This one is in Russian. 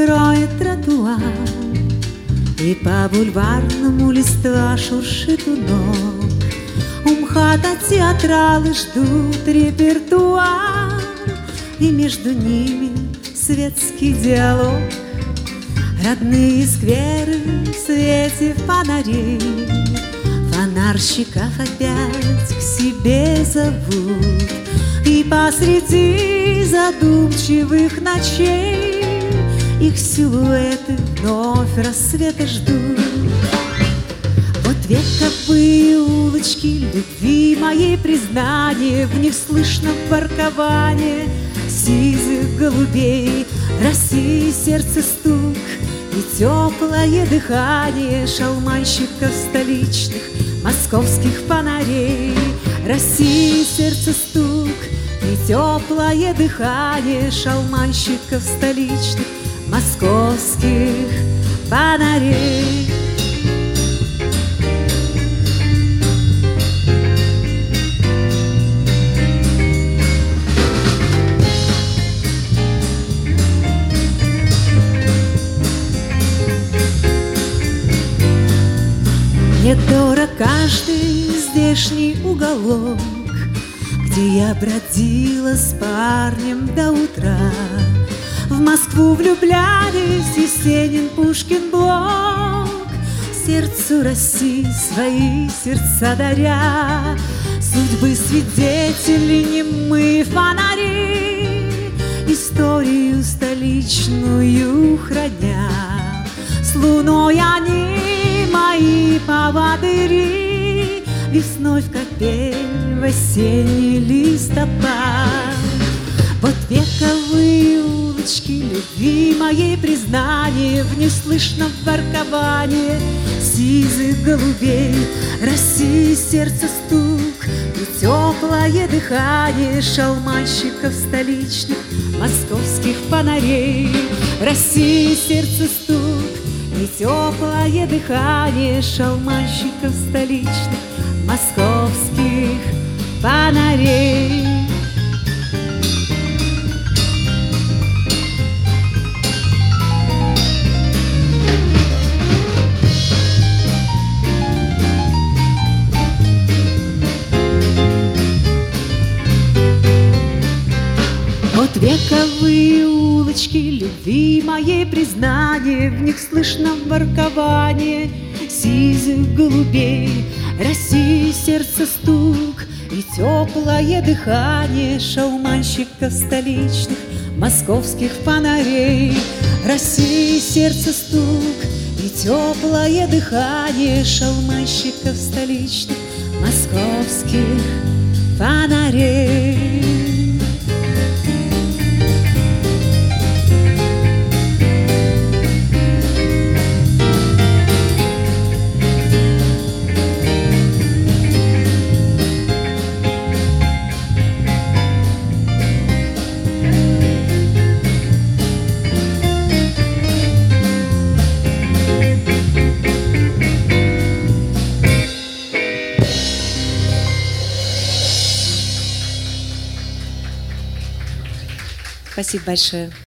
строит тротуар, и по бульварному листва шуршит у ног. У МХАТа театралы ждут репертуар, и между ними светский диалог. Родные скверы в свете фонарей фонарщиков опять к себе зовут. И посреди задумчивых ночей их силуэты вновь рассвета ждут. Вот вековые улочки любви моей признание, в них слышно воркование сизых голубей. России сердце стук и теплое дыхание шалманщиков столичных московских фонарей. России сердце стук и теплое дыхание шалманщиков столичных московских фонарей. Мне дорог каждый здешний уголок, где я бродила с парнем до утра. В Москву влюблялись Есенин, Пушкин, Блок, сердцу России свои сердца даря. Судьбы свидетели немые фонари, историю столичную храня. С луной они мои поводыри, весной в капель, в осенний листопад. Вот вековые улочки любви моей признание, в них слышно воркование сизых голубей. России сердце стук и теплое дыхание шалманщиков столичных московских фонарей. России сердце стук и теплое дыхание шалманщиков столичных московских фонарей. Вот вековые улочки любви моей признание, в них слышно воркование сизых голубей. России сердце стук и теплое дыхание шалманщиков столичных московских фонарей. России сердце стук и теплое дыхание шалманщиков столичных московских фонарей. Спасибо большое.